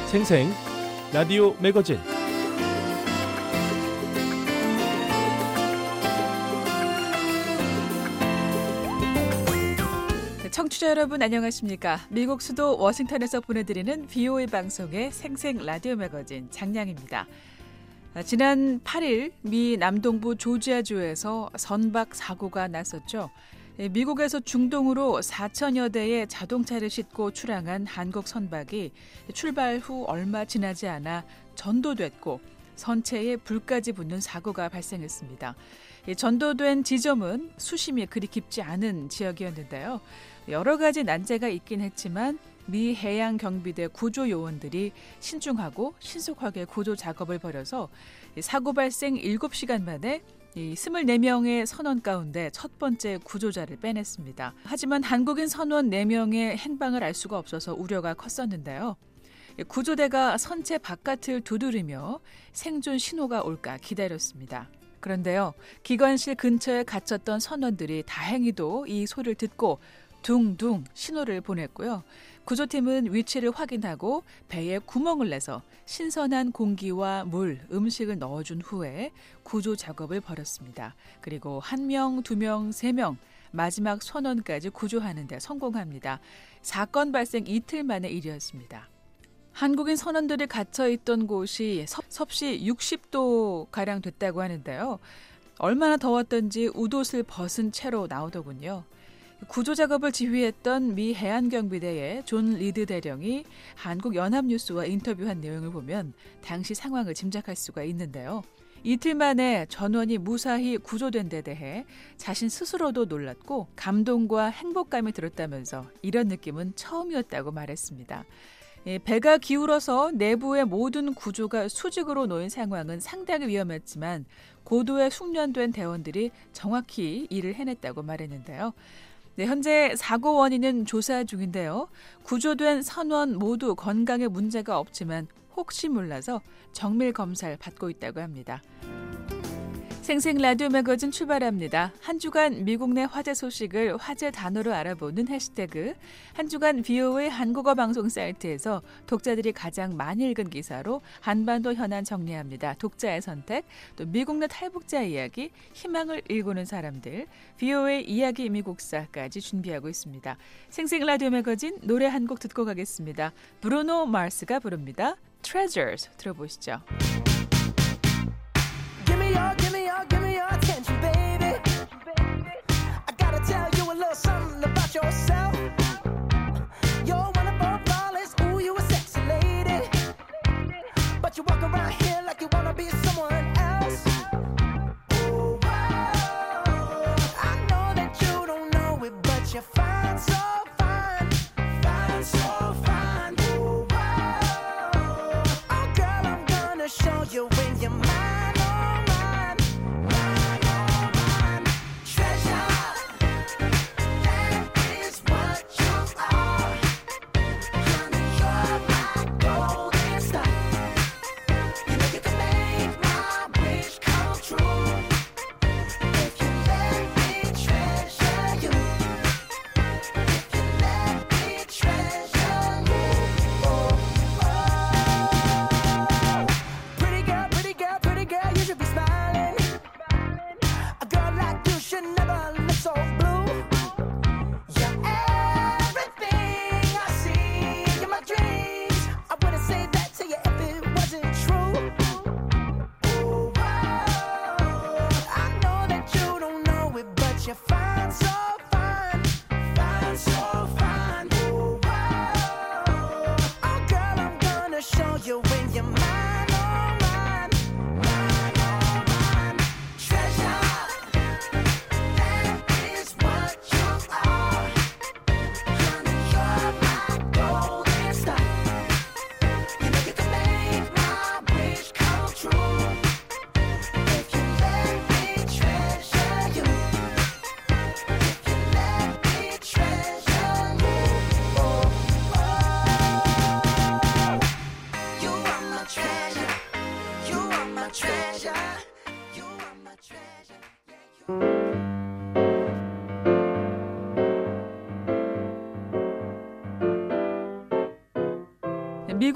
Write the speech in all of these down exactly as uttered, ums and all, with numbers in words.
생생 라디오 매거진. 청취자 여러분 안녕하십니까? 미국 수도 워싱턴에서 보내드리는 비오에이 방송의 생생 라디오 매거진 장량입니다. 지난 팔 일 미 남동부 조지아주에서 선박 사고가 났었죠. 미국에서 중동으로 사천여 대의 자동차를 싣고 출항한 한국 선박이 출발 후 얼마 지나지 않아 전도됐고 선체에 불까지 붙는 사고가 발생했습니다. 전도된 지점은 수심이 그리 깊지 않은 지역이었는데요. 여러 가지 난제가 있긴 했지만 미 해양경비대 구조요원들이 신중하고 신속하게 구조 작업을 벌여서 사고 발생 일곱 시간 만에 이 이십사 명의 선원 가운데 첫 번째 구조자를 빼냈습니다. 하지만 한국인 선원 네 명의 행방을 알 수가 없어서 우려가 컸었는데요. 구조대가 선체 바깥을 두드리며 생존 신호가 올까 기다렸습니다. 그런데요, 기관실 근처에 갇혔던 선원들이 다행히도 이 소리를 듣고 둥둥 신호를 보냈고요. 구조팀은 위치를 확인하고 배에 구멍을 내서 신선한 공기와 물, 음식을 넣어준 후에 구조 작업을 벌였습니다. 그리고 한 명, 두 명, 세 명, 마지막 선원까지 구조하는 데 성공합니다. 사건 발생 이틀 만의 일이었습니다. 한국인 선원들이 갇혀있던 곳이 섭씨 육십 도가량 됐다고 하는데요. 얼마나 더웠던지 웃옷을 벗은 채로 나오더군요. 구조 작업을 지휘했던 미 해안경비대의 존 리드 대령이 한국연합뉴스와 인터뷰한 내용을 보면 당시 상황을 짐작할 수가 있는데요. 이틀 만에 전원이 무사히 구조된 데 대해 자신 스스로도 놀랐고 감동과 행복감이 들었다면서 이런 느낌은 처음이었다고 말했습니다. 배가 기울어서 내부의 모든 구조가 수직으로 놓인 상황은 상당히 위험했지만 고도의 숙련된 대원들이 정확히 일을 해냈다고 말했는데요. 네, 현재 사고 원인은 조사 중인데요. 구조된 선원 모두 건강에 문제가 없지만 혹시 몰라서 정밀 검사를 받고 있다고 합니다. 생생 라디오 매거진 출발합니다. 한 주간 미국 내 화제 소식을 화제 단어로 알아보는 해시태그, 한 주간 비오에이 한국어 방송 사이트에서 독자들이 가장 많이 읽은 기사로 한반도 현안 정리합니다. 독자의 선택, 또 미국 내 탈북자 이야기, 희망을 일구는 사람들, 비오에이 이야기 미국사까지 준비하고 있습니다. 생생 라디오 매거진 노래 한 곡 듣고 가겠습니다. 브루노 마스가 부릅니다. Treasures 들어보시죠. Give me your, give me your attention, baby. I gotta tell you a little something about yourself. You're one of our flawless, ooh, you a sexy lady. But you walk around here like you wanna be someone else. Ooh, whoa. I know that you don't know it, but you're fine, so fine, fine, so fine. Ooh, whoa. Oh, girl, I'm gonna show you.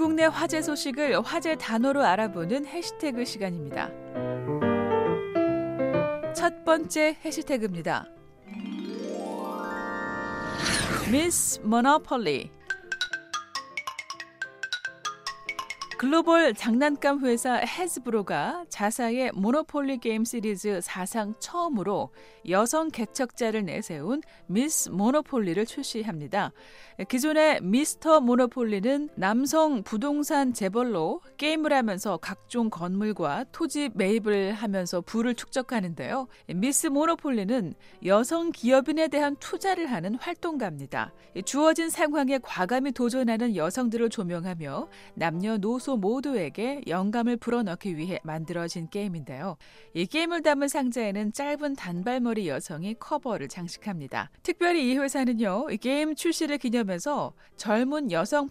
미국 내 화제 소식을 화제 단어로 알아보는 해시태그 시간입니다. 첫 번째 해시태그입니다. 미스 모노폴리. 글로벌 장난감 회사 해즈브로가 자사의 모노폴리 게임 시리즈 사상 처음으로 여성 개척자를 내세운 미스 모노폴리를 출시합니다. 기존의 미스터 모노폴리는 남성 부동산 재벌로 게임을 하면서 각종 건물과 토지 매입을 하면서 부를 축적하는데요. 미스 모노폴리는 여성 기업인에 대한 투자를 하는 활동가입니다. 주어진 상황에 과감히 도전하는 여성들을 조명하며 남녀노소 모두에게 영감을 불어넣기 위해 만들어진 게임인데요. 이 게임을 담은 상자에는 짧은 단발머리 여성이 커버를 장식합니다. 특별히 이 회사는요, 이 게임 출시를 기념해서 젊은 여성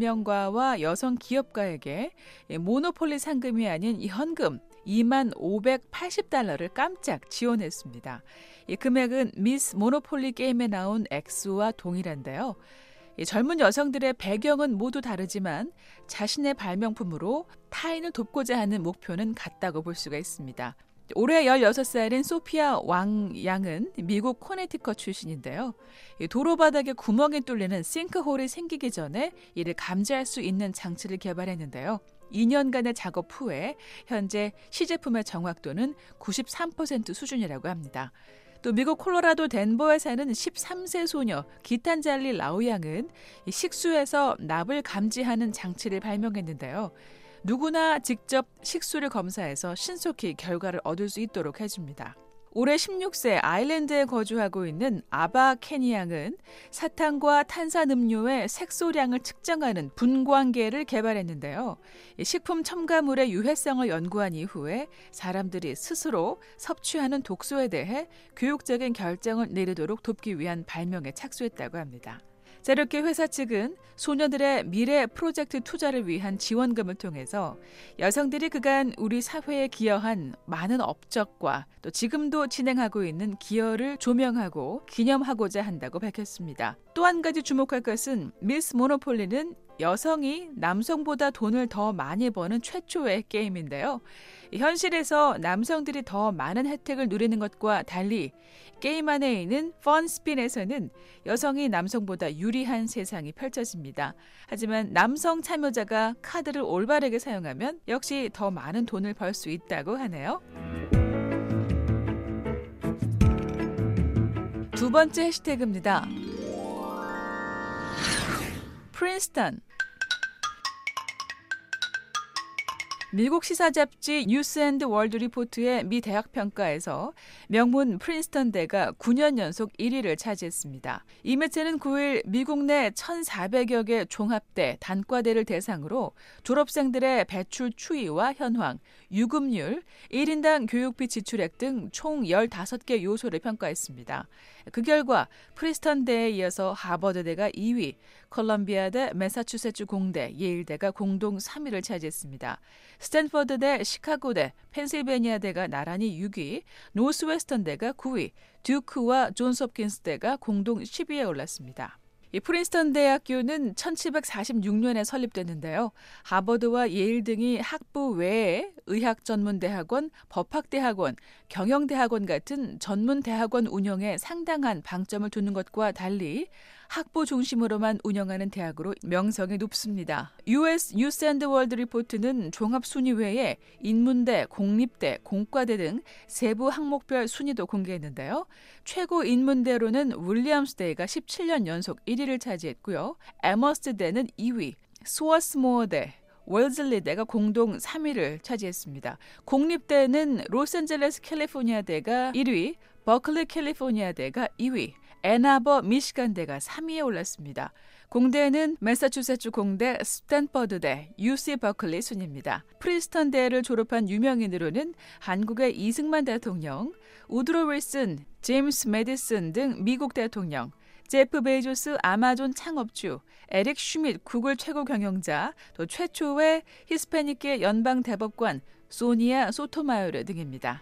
발명가와 여성 기업가에게 모노폴리 상금이 아닌 현금 이만 오백팔십 달러를 깜짝 지원했습니다. 이 금액은 미스 모노폴리 게임에 나온 액수와 동일한데요. 이 젊은 여성들의 배경은 모두 다르지만 자신의 발명품으로 타인을 돕고자 하는 목표는 같다고 볼 수가 있습니다. 올해 열여섯 살인 소피아 왕 양은 미국 코네티컷 출신인데요. 도로 바닥에 구멍이 뚫리는 싱크홀이 생기기 전에 이를 감지할 수 있는 장치를 개발했는데요. 이 년간의 작업 후에 현재 시제품의 정확도는 구십삼 퍼센트 수준이라고 합니다. 또 미국 콜로라도 덴버에 사는 십삼 세 소녀 기탄잘리 라우 양은 식수에서 납을 감지하는 장치를 발명했는데요. 누구나 직접 식수를 검사해서 신속히 결과를 얻을 수 있도록 해줍니다. 올해 십육 세 아일랜드에 거주하고 있는 아바 케니 양은 사탕과 탄산음료의 색소량을 측정하는 분광계를 개발했는데요. 식품 첨가물의 유해성을 연구한 이후에 사람들이 스스로 섭취하는 독소에 대해 교육적인 결정을 내리도록 돕기 위한 발명에 착수했다고 합니다. 자, 이렇게 회사 측은 소녀들의 미래 프로젝트 투자를 위한 지원금을 통해서 여성들이 그간 우리 사회에 기여한 많은 업적과 또 지금도 진행하고 있는 기여를 조명하고 기념하고자 한다고 밝혔습니다. 또 한 가지 주목할 것은 미스 모노폴리는 여성이 남성보다 돈을 더 많이 버는 최초의 게임인데요. 현실에서 남성들이 더 많은 혜택을 누리는 것과 달리 게임 안에 있는 펀스핀에서는 여성이 남성보다 유리한 세상이 펼쳐집니다. 하지만 남성 참여자가 카드를 올바르게 사용하면 역시 더 많은 돈을 벌 수 있다고 하네요. 두 번째 해시태그입니다. 프린스턴. 미국 시사 잡지 뉴스 앤드 월드 리포트의 미 대학 평가에서 명문 프린스턴대가 구 년 연속 일 위를 차지했습니다. 이 매체는 구 일 미국 내 천사백여 개 종합대, 단과대를 대상으로 졸업생들의 배출 추이와 현황, 유급률, 일 인당 교육비 지출액 등 총 열다섯 개 요소를 평가했습니다. 그 결과 프린스턴대에 이어서 하버드대가 이 위, 컬럼비아대, 매사추세츠 공대, 예일대가 공동 삼 위를 차지했습니다. 스탠퍼드대, 시카고대, 펜실베니아대가 나란히 육 위, 노스웨스턴대가 구 위, 듀크와 존스홉킨스대가 공동 십 위에 올랐습니다. 이 프린스턴 대학교는 천칠백사십육 년에 설립됐는데요. 하버드와 예일 등이 학부 외에 의학전문대학원, 법학대학원, 경영대학원 같은 전문대학원 운영에 상당한 방점을 두는 것과 달리 학부 중심으로만 운영하는 대학으로 명성이 높습니다. 유에스 뉴스 앤드 월드 리포트는 종합순위 외에 인문대, 공립대, 공과대 등 세부 항목별 순위도 공개했는데요. 최고 인문대로는 윌리엄스대가 십칠 년 연속 일 위를 차지했고요. 에머스대는 이 위, 스워스모어대, 웰즐리대가 공동 삼 위를 차지했습니다. 공립대는 로스앤젤레스 캘리포니아대가 일 위, 버클리 캘리포니아대가 이 위, 앤아버 미시간대가 삼 위에 올랐습니다. 공대는 매사추세츠 공대, 스탠퍼드대, 유씨 버클리 순입니다. 프린스턴대를 졸업한 유명인으로는 한국의 이승만 대통령, 우드로 윌슨, 제임스 매디슨 등 미국 대통령, 제프 베이조스 아마존 창업주, 에릭 슈밋 구글 최고 경영자, 또 최초의 히스패닉계 연방 대법관 소니아 소토마요르 등입니다.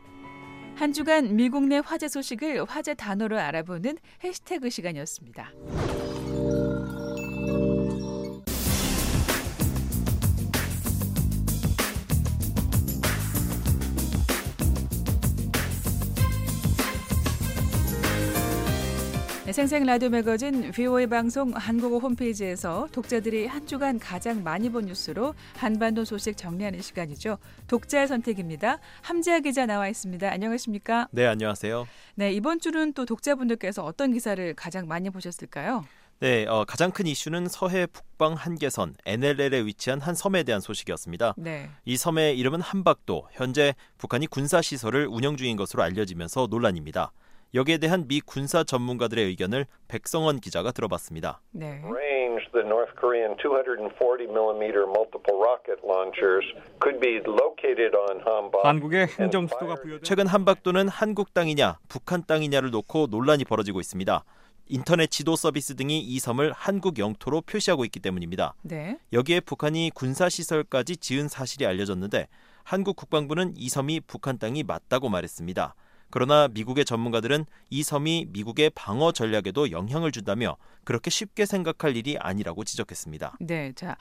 한 주간 미국 내 화제 소식을 화제 단어로 알아보는 해시태그 시간이었습니다. 네, 생생 라디오 매거진 브이오에이 방송 한국어 홈페이지에서 독자들이 한 주간 가장 많이 본 뉴스로 한반도 소식 정리하는 시간이죠. 독자의 선택입니다. 함지아 기자 나와 있습니다. 안녕하십니까? 네, 안녕하세요. 네, 이번 주는 또 독자분들께서 어떤 기사를 가장 많이 보셨을까요? 네, 어, 가장 큰 이슈는 서해 북방 한계선 엔엘엘에 위치한 한 섬에 대한 소식이었습니다. 네. 이 섬의 이름은 한박도, 현재 북한이 군사시설을 운영 중인 것으로 알려지면서 논란입니다. 여기에 대한 미 군사 전문가들의 의견을 백성원 기자가 들어봤습니다. 네. Range, the North Korean two forty millimeter multiple rocket launchers could be located on Hanbok. 한국의 행정 수도가 부여된 최근 한박도는 한국 땅이냐, 북한 땅이냐를 놓고 논란이 벌어지고 있습니다. 인터넷 지도 서비스 등이 이 섬을 한국 영토로 표시하고 있기 때문입니다. 네. 여기에 북한이 군사시설까지 지은 사실이 알려졌는데 한국 국방부는 이 섬이 북한 땅이 맞다고 말했습니다. 그러나 미국의 전문가들은 이 섬이 미국의 방어 전략에도 영향을 준다며 그렇게 쉽게 생각할 일이 아니라고 지적했습니다. 네, 자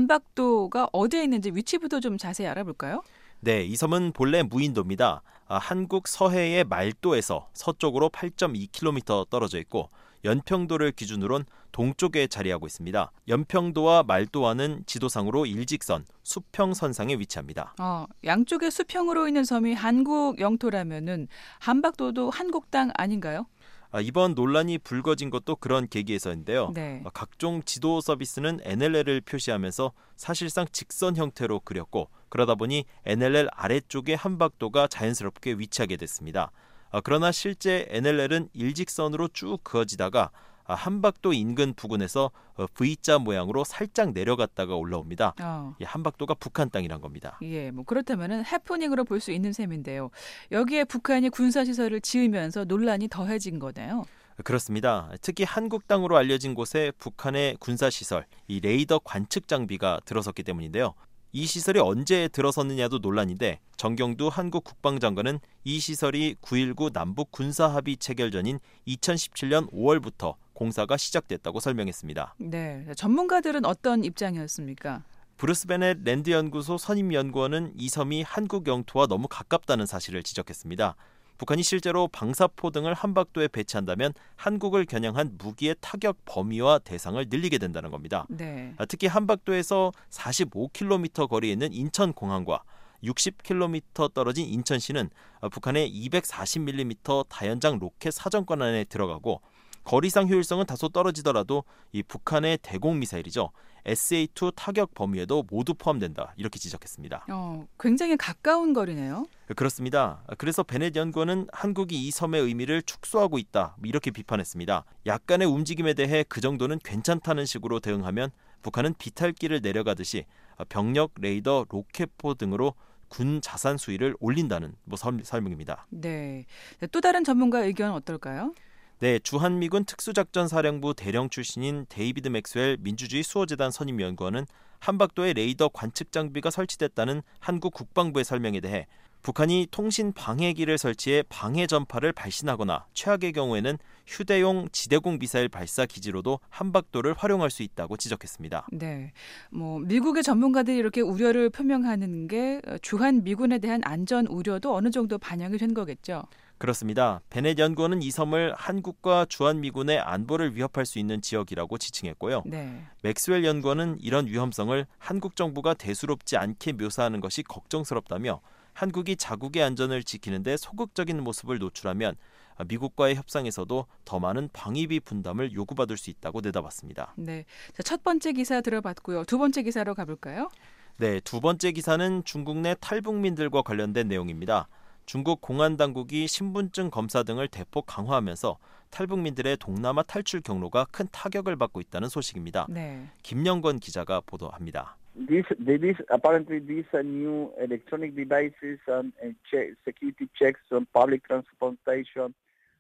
한박도가 어디에 있는지 위치부터 좀 자세히 알아볼까요? 네, 이 섬은 본래 무인도입니다. 아, 한국 서해의 말도에서 서쪽으로 팔 점 이 킬로미터 떨어져 있고 연평도를 기준으로는 동쪽에 자리하고 있습니다. 연평도와 말도와는 지도상으로 일직선, 수평선상에 위치합니다. 어, 양쪽에 수평으로 있는 섬이 한국 영토라면은 한박도도 한국 땅 아닌가요? 아, 이번 논란이 불거진 것도 그런 계기에서인데요. 네. 아, 각종 지도 서비스는 엔엘엘을 표시하면서 사실상 직선 형태로 그렸고 그러다 보니 엔엘엘 아래쪽에 한박도가 자연스럽게 위치하게 됐습니다. 아, 그러나 실제 엔엘엘은 일직선으로 쭉 그어지다가 아, 한박도 인근 부근에서 어, V자 모양으로 살짝 내려갔다가 올라옵니다. 어. 이 한박도가 북한 땅이란 겁니다. 예, 뭐 그렇다면은 해프닝으로 볼 수 있는 셈인데요. 여기에 북한이 군사시설을 지으면서 논란이 더해진 거네요. 그렇습니다. 특히 한국 땅으로 알려진 곳에 북한의 군사시설, 이 레이더 관측 장비가 들어섰기 때문인데요. 이 시설이 언제 들어섰느냐도 논란인데 정경두 한국 국방장관은 이 시설이 구일구 남북 군사합의 체결 전인 이천십칠 년 오월부터 공사가 시작됐다고 설명했습니다. 네, 전문가들은 어떤 입장이었습니까? 브루스 베넷 랜드 연구소 선임 연구원은 이 섬이 한국 영토와 너무 가깝다는 사실을 지적했습니다. 북한이 실제로 방사포 등을 한박도에 배치한다면 한국을 겨냥한 무기의 타격 범위와 대상을 늘리게 된다는 겁니다. 네. 특히 한박도에서 사십오 킬로미터 거리에 있는 인천공항과 육십 킬로미터 떨어진 인천시는 북한의 이백사십 밀리미터 다연장 로켓 사정권 안에 들어가고 거리상 효율성은 다소 떨어지더라도 이 북한의 대공미사일이죠. 에스에이 투 타격 범위에도 모두 포함된다. 이렇게 지적했습니다. 어, 굉장히 가까운 거리네요. 그렇습니다. 그래서 베넷 연구원은 한국이 이 섬의 의미를 축소하고 있다. 이렇게 비판했습니다. 약간의 움직임에 대해 그 정도는 괜찮다는 식으로 대응하면 북한은 비탈길을 내려가듯이 병력, 레이더, 로켓포 등으로 군 자산 수위를 올린다는 뭐 설명입니다. 네. 또 다른 전문가 의견은 어떨까요? 네, 주한미군 특수작전사령부 대령 출신인 데이비드 맥스웰 민주주의 수호재단 선임연구원은 한박도에 레이더 관측 장비가 설치됐다는 한국 국방부의 설명에 대해 북한이 통신 방해기를 설치해 방해 전파를 발신하거나 최악의 경우에는 휴대용 지대공 미사일 발사 기지로도 한박도를 활용할 수 있다고 지적했습니다. 네, 뭐 미국의 전문가들이 이렇게 우려를 표명하는 게 주한 미군에 대한 안전 우려도 어느 정도 반영이 된 거겠죠. 그렇습니다. 베넷 연구원은 이 섬을 한국과 주한미군의 안보를 위협할 수 있는 지역이라고 지칭했고요. 네. 맥스웰 연구원은 이런 위험성을 한국 정부가 대수롭지 않게 묘사하는 것이 걱정스럽다며 한국이 자국의 안전을 지키는 데 소극적인 모습을 노출하면 미국과의 협상에서도 더 많은 방위비 분담을 요구받을 수 있다고 내다봤습니다. 네, 자, 첫 번째 기사 들어봤고요. 두 번째 기사로 가볼까요? 네, 두 번째 기사는 중국 내 탈북민들과 관련된 내용입니다. 중국 공안당국이 신분증 검사 등을 대폭 강화하면서 탈북민들의 동남아 탈출 경로가 큰 타격을 받고 있다는 소식입니다. 네. 김영건 기자가 보도합니다. This, this apparently these new electronic devices and check, security checks on public transportation.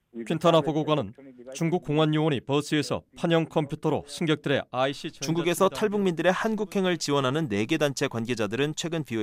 퀸타나 보고관은 중국 공안 요원이 버스에서 판형 컴퓨터로 승객들의 아이씨 중국에서 탈북민들의 한국행을 지원하는 네 개 단체 관계자들은 최근 브이오에이에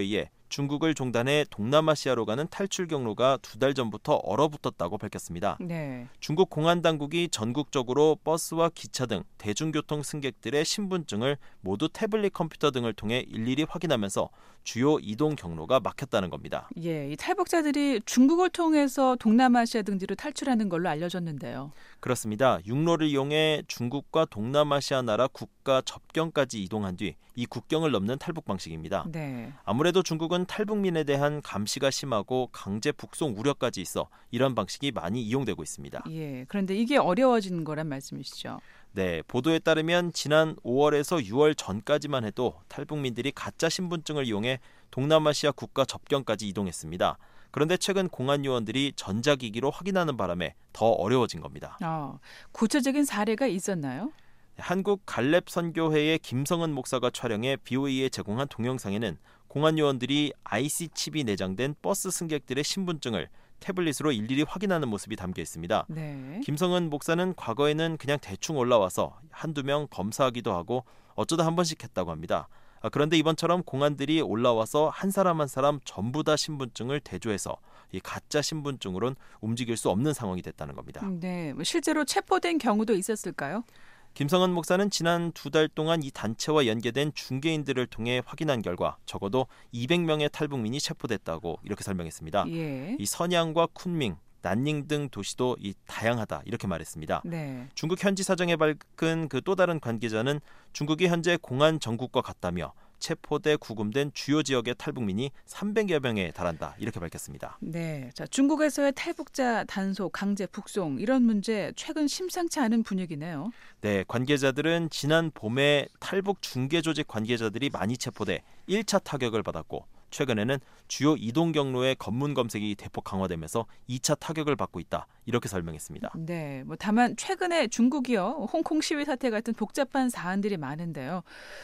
중국을 종단해 동남아시아로 가는 탈출 경로가 두 달 전부터 얼어붙었다고 밝혔습니다. 네. 중국 공안 당국이 전국적으로 버스와 기차 등 대중교통 승객들의 신분증을 모두 태블릿 컴퓨터 등을 통해 일일이 확인하면서 주요 이동 경로가 막혔다는 겁니다. 예, 이 탈북자들이 중국을 통해서 동남아시아 등지로 탈출하는 걸로 알려졌는데요. 그렇습니다. 육로를 이용해 중국과 동남아시아 나라 국가 접경까지 이동한 뒤 이 국경을 넘는 탈북 방식입니다. 네. 아무래도 중국은 탈북민에 대한 감시가 심하고 강제 북송 우려까지 있어 이런 방식이 많이 이용되고 있습니다. 예, 그런데 이게 어려워지는 거란 말씀이시죠? 네, 보도에 따르면 지난 오월에서 유월 전까지만 해도 탈북민들이 가짜 신분증을 이용해 동남아시아 국가 접경까지 이동했습니다. 그런데 최근 공안 요원들이 전자기기로 확인하는 바람에 더 어려워진 겁니다. 아, 구체적인 사례가 있었나요? 한국 갈렙 선교회의 김성은 목사가 촬영해 비오이에 제공한 동영상에는 공안 요원들이 아이씨 칩이 내장된 버스 승객들의 신분증을 태블릿으로 일일이 확인하는 모습이 담겨 있습니다. 네. 김성은 목사는 과거에는 그냥 대충 올라와서 한두 명 검사하기도 하고 어쩌다 한 번씩 했다고 합니다. 그런데 이번처럼 공안들이 올라와서 한 사람 한 사람 전부 다 신분증을 대조해서 이 가짜 신분증으로는 움직일 수 없는 상황이 됐다는 겁니다. 네, 실제로 체포된 경우도 있었을까요? 김성은 목사는 지난 두 달 동안 이 단체와 연계된 중개인들을 통해 확인한 결과 적어도 이백 명의 탈북민이 체포됐다고 이렇게 설명했습니다. 예. 이 선양과 쿤밍, 난닝 등 도시도 이 다양하다 이렇게 말했습니다. 네. 중국 현지 사정에 밝은 그 또 다른 관계자는 중국이 현재 공안 정국과 같다며 체포돼 구금된 주요 지역의 탈북민이 삼백여 명에 달한다 이렇게 밝혔습니다. 네, 자 중국에서의 탈북자 단속, 강제 북송 이런 문제 최근 심상치 않은 분위기네요. 네, 관계자들은 지난 봄에 탈북 중개 조직 관계자들이 많이 체포돼 일 차 타격을 받았고 최근에는 주요 이동 경로의 검문 검색이 대폭 강화되면서 이 차 타격을 받고 있다 이렇게 설명했습니다. 네, 뭐 다만 최근에 중국이요 홍콩 시위 사태 같은 복잡한 사안들이 많은데요.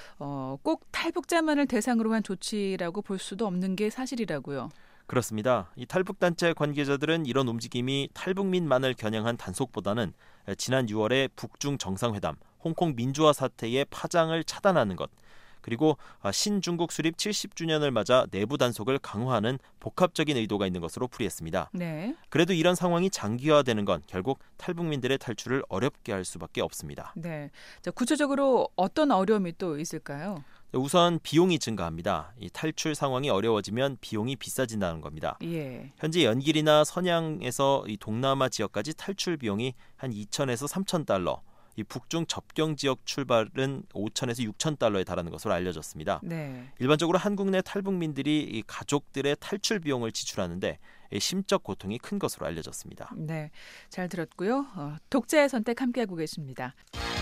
어, 꼭 탈북자만을 대상으로 한 조치라고 볼 수도 없는 게 사실이라고요. 그렇습니다. 이 탈북단체 관계자들은 이런 움직임이 탈북민만을 겨냥한 단속보다는 지난 유월에 북중 정상회담, 홍콩 민주화 사태의 파장을 차단하는 것, 그리고 신중국 수립 칠십 주년을 맞아 내부 단속을 강화하는 복합적인 의도가 있는 것으로 풀이했습니다. 네. 그래도 이런 상황이 장기화되는 건 결국 탈북민들의 탈출을 어렵게 할 수밖에 없습니다. 네. 자, 구체적으로 어떤 어려움이 또 있을까요? 우선 비용이 증가합니다. 이 탈출 상황이 어려워지면 비용이 비싸진다는 겁니다. 예. 현재 연길이나 선양에서 이 동남아 지역까지 탈출 비용이 한 이천에서 삼천 달러, 이 북중 접경 지역 출발은 오천에서 육천 달러에 달하는 것으로 알려졌습니다. 네. 일반적으로 한국 내 탈북민들이 이 가족들의 탈출 비용을 지출하는데 심적 고통이 큰 것으로 알려졌습니다. 네, 잘 들었고요. 어, 독자의 선택 함께하고 계십니다.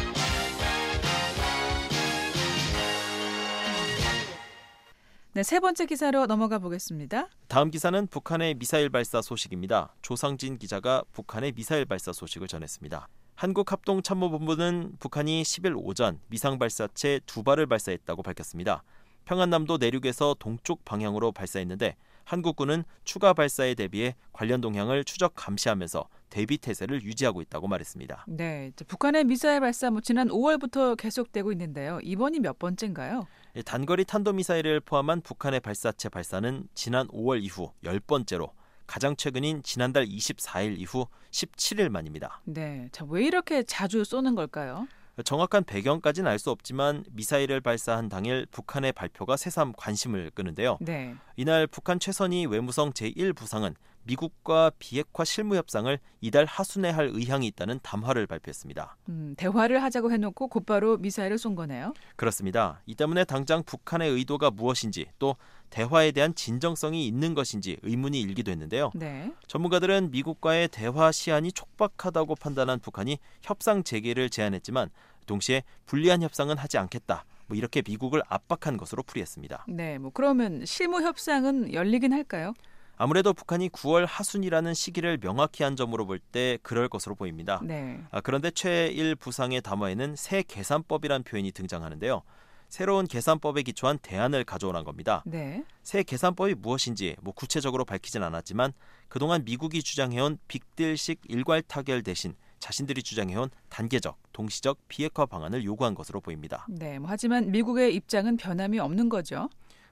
네, 세 번째 기사로 넘어가 보겠습니다. 다음 기사는 북한의 미사일 발사 소식입니다. 조상진 기자가 북한의 미사일 발사 소식을 전했습니다. 한국합동참모본부는 북한이 십일 오전 미상 발사체 두 발을 발사했다고 밝혔습니다. 평안남도 내륙에서 동쪽 방향으로 발사했는데 한국군은 추가 발사에 대비해 관련 동향을 추적 감시하면서 대비 태세를 유지하고 있다고 말했습니다. 네, 북한의 미사일 발사 뭐 지난 오월부터 계속되고 있는데요. 이번이 몇 번째인가요? 단거리 탄도미사일을 포함한 북한의 발사체 발사는 지난 오월 이후 열 번째로 가장 최근인 지난달 이십사일 이후 십칠 일 만입니다. 네, 자, 왜 이렇게 자주 쏘는 걸까요? 정확한 배경까지는 알 수 없지만 미사일을 발사한 당일 북한의 발표가 새삼 관심을 끄는데요. 네. 이날 북한 최선희 외무성 제일 부상은 미국과 비핵화 실무 협상을 이달 하순에 할 의향이 있다는 담화를 발표했습니다. 음, 대화를 하자고 해놓고 곧바로 미사일을 쏜 거네요. 그렇습니다. 이 때문에 당장 북한의 의도가 무엇인지 또 대화에 대한 진정성이 있는 것인지 의문이 일기도 했는데요. 네. 전문가들은 미국과의 대화 시한이 촉박하다고 판단한 북한이 협상 재개를 제안했지만 동시에 불리한 협상은 하지 않겠다. 뭐 이렇게 미국을 압박한 것으로 풀이했습니다. 네, 뭐 그러면 실무 협상은 열리긴 할까요? 아무래도 북한이 구월 하순이라는 시기를 명확히 한 점으로 볼 때 그럴 것으로 보입니다. 네. 아, 그런데 최일 부상의 담화에는 새 계산법이란 표현이 등장하는데요. 새로운 계산법에 기초한 대안을 가져오란 겁니다. 네. 새 계산법이 무엇인지 뭐 구체적으로 밝히진 않았지만 그동안 미국이 주장해온 빅딜식 일괄 타결 대신 자신들이 주장해온 단계적, 동시적 비핵화 방안을 요구한 것으로 보입니다. 네, 뭐 하지만 미국의 입장은 변함이 없는 거죠.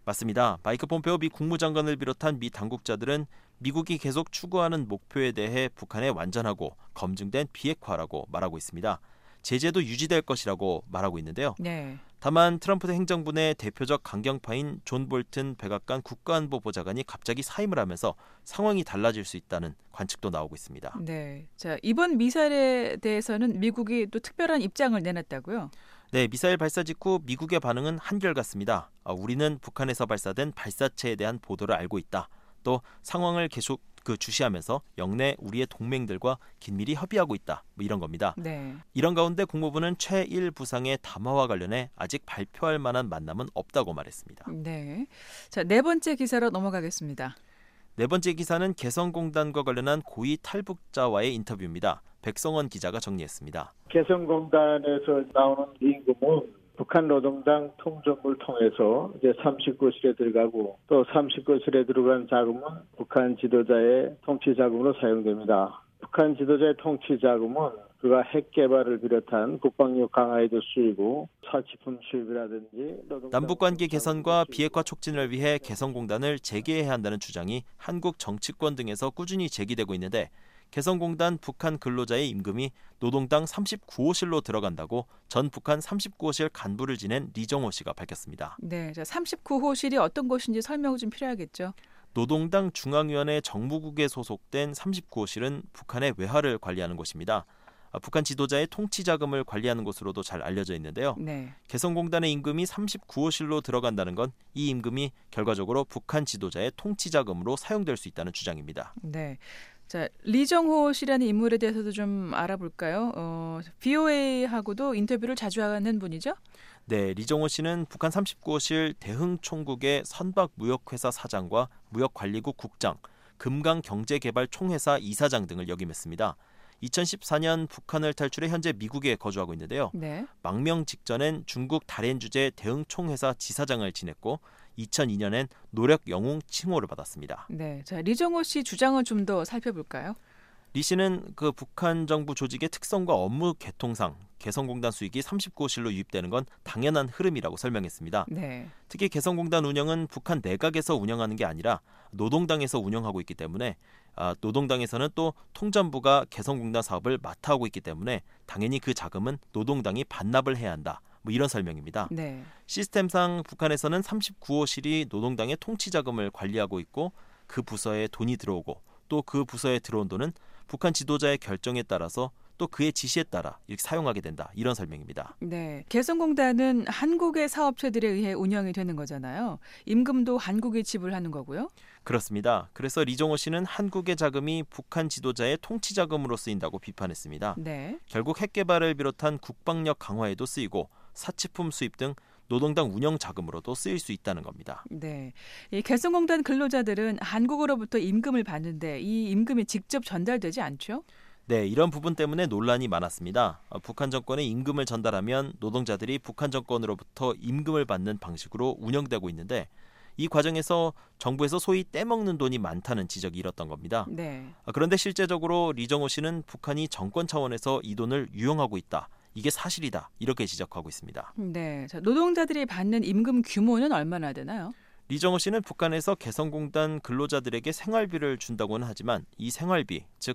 맞습니다. 마이크 폼페오 미 국무장관을 비롯한 미 당국자들은 미국이 계속 추구하는 목표에 대해 북한의 완전하고 검증된 비핵화라고 말하고 있습니다. 제재도 유지될 것이라고 말하고 있는데요. 네. 다만 트럼프 행정부 내 대표적 강경파인 존 볼튼 백악관 국가안보 보좌관이 갑자기 사임을 하면서 상황이 달라질 수 있다는 관측도 나오고 있습니다. 네. 자, 이번 미사일에 대해서는 미국이 또 특별한 입장을 내놨다고요? 네, 미사일 발사 직후 미국의 반응은 한결같습니다. 아, 우리는 북한에서 발사된 발사체에 대한 보도를 알고 있다. 또 상황을 계속 그 주시하면서 영내 우리의 동맹들과 긴밀히 협의하고 있다. 뭐 이런 겁니다. 네. 이런 가운데 국무부는 최일 부상의 담화와 관련해 아직 발표할 만한 만남은 없다고 말했습니다. 네. 자, 네 번째 기사로 넘어가겠습니다. 네 번째 기사는 개성공단과 관련한 고위 탈북자와의 인터뷰입니다. 백성원 기자가 정리했습니다. 개성공단에서 나오는 임금은 북한 노동당 통전부를 통해서 이제 삼십구 실에 들어가고 또 삼십구 실에 들어간 자금은 북한 지도자의 통치 자금으로 사용됩니다. 북한 지도자의 통치 자금은 그가 핵 개발을 비롯한 국방력 강화에도 쓰이고 사치품 수입이라든지 남북관계 개선과 비핵화 촉진을 위해 개성공단을 재개해야 한다는 주장이 한국 정치권 등에서 꾸준히 제기되고 있는데 개성공단 북한 근로자의 임금이 노동당 삼십구 호실로 들어간다고 전 북한 삼십구 호실 간부를 지낸 리정호 씨가 밝혔습니다. 네, 자, 삼십구 호실이 어떤 곳인지 설명 좀 필요하겠죠. 노동당 중앙위원회 정무국에 소속된 삼십구 호실은 북한의 외화를 관리하는 곳입니다. 북한 지도자의 통치 자금을 관리하는 곳으로도 잘 알려져 있는데요. 네. 개성공단의 임금이 삼십구 호실로 들어간다는 건 이 임금이 결과적으로 북한 지도자의 통치 자금으로 사용될 수 있다는 주장입니다. 네. 자, 리정호 씨라는 인물에 대해서도 좀 알아볼까요? 어, 브이오에이하고도 인터뷰를 자주 하는 분이죠? 네, 리정호 씨는 북한 삼십구 호실 대흥총국의 선박무역회사 사장과 무역관리국 국장, 금강경제개발총회사 이사장 등을 역임했습니다. 이천십사 년 북한을 탈출해 현재 미국에 거주하고 있는데요. 네. 망명 직전엔 중국 다롄 주재 대흥총회사 지사장을 지냈고 이천이 년엔 노력 영웅 칭호를 받았습니다. 네, 자, 리정호 씨 주장을 좀 더 살펴볼까요? 리 씨는 그 북한 정부 조직의 특성과 업무 계통상 개성공단 수익이 삼십구 호실로 유입되는 건 당연한 흐름이라고 설명했습니다. 네. 특히 개성공단 운영은 북한 내각에서 운영하는 게 아니라 노동당에서 운영하고 있기 때문에 아, 노동당에서는 또 통전부가 개성공단 사업을 맡아오고 있기 때문에 당연히 그 자금은 노동당이 반납을 해야 한다. 뭐 이런 설명입니다. 네. 시스템상 북한에서는 삼십구 호실이 노동당의 통치 자금을 관리하고 있고 그 부서에 돈이 들어오고 또 그 부서에 들어온 돈은 북한 지도자의 결정에 따라서 또 그의 지시에 따라 이렇게 사용하게 된다. 이런 설명입니다. 네. 개성공단은 한국의 사업체들에 의해 운영이 되는 거잖아요. 임금도 한국이 지불하는 거고요. 그렇습니다. 그래서 리정호 씨는 한국의 자금이 북한 지도자의 통치 자금으로 쓰인다고 비판했습니다. 네. 결국 핵 개발을 비롯한 국방력 강화에도 쓰이고 사치품 수입 등 노동당 운영 자금으로도 쓰일 수 있다는 겁니다. 네, 이 개성공단 근로자들은 한국으로부터 임금을 받는데 이 임금이 직접 전달되지 않죠? 네, 이런 부분 때문에 논란이 많았습니다. 북한 정권에 임금을 전달하면 노동자들이 북한 정권으로부터 임금을 받는 방식으로 운영되고 있는데 이 과정에서 정부에서 소위 떼먹는 돈이 많다는 지적이 일었던 겁니다. 네. 그런데 실제적으로 리정호 씨는 북한이 정권 차원에서 이 돈을 유용하고 있다. 이게 사실이다. 이렇게 지적하고 있습니다. 네, 자, 노동자들이 받는 임금 규모는 얼마나 되나요? 리정호 씨는 북한에서 개성공단 근로자들에게 생활비를 준다고는 하지만 이 생활비, 즉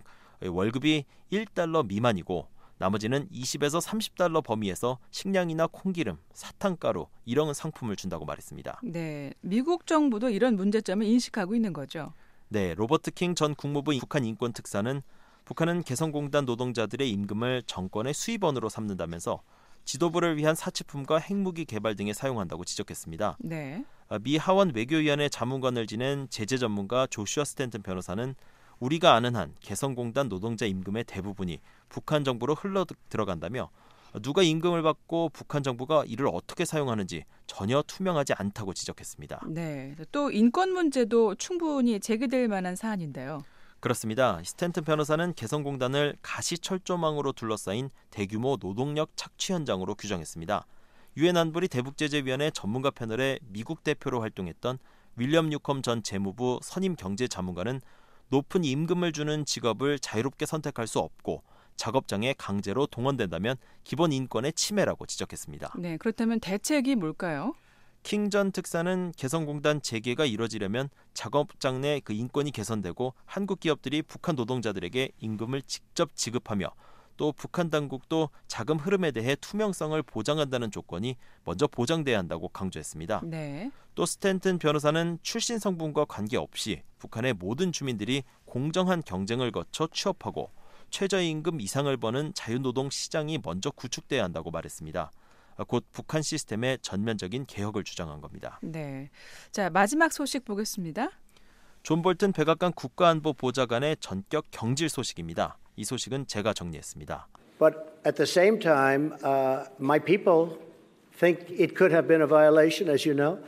월급이 일 달러 미만이고 나머지는 이십에서 삼십 달러 범위에서 식량이나 콩기름, 사탕가루 이런 상품을 준다고 말했습니다. 네, 미국 정부도 이런 문제점을 인식하고 있는 거죠. 네, 로버트 킹 전 국무부 북한 인권 특사는 북한은 개성공단 노동자들의 임금을 정권의 수입원으로 삼는다면서 지도부를 위한 사치품과 핵무기 개발 등에 사용한다고 지적했습니다. 네. 미 하원 외교위원회 자문관을 지낸 제재 전문가 조슈아 스탠튼 변호사는 우리가 아는 한 개성공단 노동자 임금의 대부분이 북한 정부로 흘러 들어간다며 누가 임금을 받고 북한 정부가 이를 어떻게 사용하는지 전혀 투명하지 않다고 지적했습니다. 네, 또 인권 문제도 충분히 제기될 만한 사안인데요. 그렇습니다. 스탠튼 변호사는 개성공단을 가시철조망으로 둘러싸인 대규모 노동력 착취 현장으로 규정했습니다. 유엔 안보리 대북제재위원회 전문가 패널의 미국 대표로 활동했던 윌리엄 뉴컴 전 재무부 선임 경제자문관은 높은 임금을 주는 직업을 자유롭게 선택할 수 없고 작업장에 강제로 동원된다면 기본 인권의 침해라고 지적했습니다. 네, 그렇다면 대책이 뭘까요? 킹 전 특사는 개성공단 재개가 이뤄지려면 작업장 내 그 인권이 개선되고 한국 기업들이 북한 노동자들에게 임금을 직접 지급하며 또 북한 당국도 자금 흐름에 대해 투명성을 보장한다는 조건이 먼저 보장돼야 한다고 강조했습니다. 네. 또 스탠튼 변호사는 출신 성분과 관계없이 북한의 모든 주민들이 공정한 경쟁을 거쳐 취업하고 최저임금 이상을 버는 자유노동 시장이 먼저 구축돼야 한다고 말했습니다. 곧 북한 시스템의 전면적인 개혁을 주장한 겁니다. 네. 자, 마지막 소식 보겠습니다. 존 볼튼 백악관 국가안보 보좌관의 전격 경질 소식입니다. 이 소식은 제가 정리했습니다. But at the same time, uh, my people think it could have been a violation, as you know.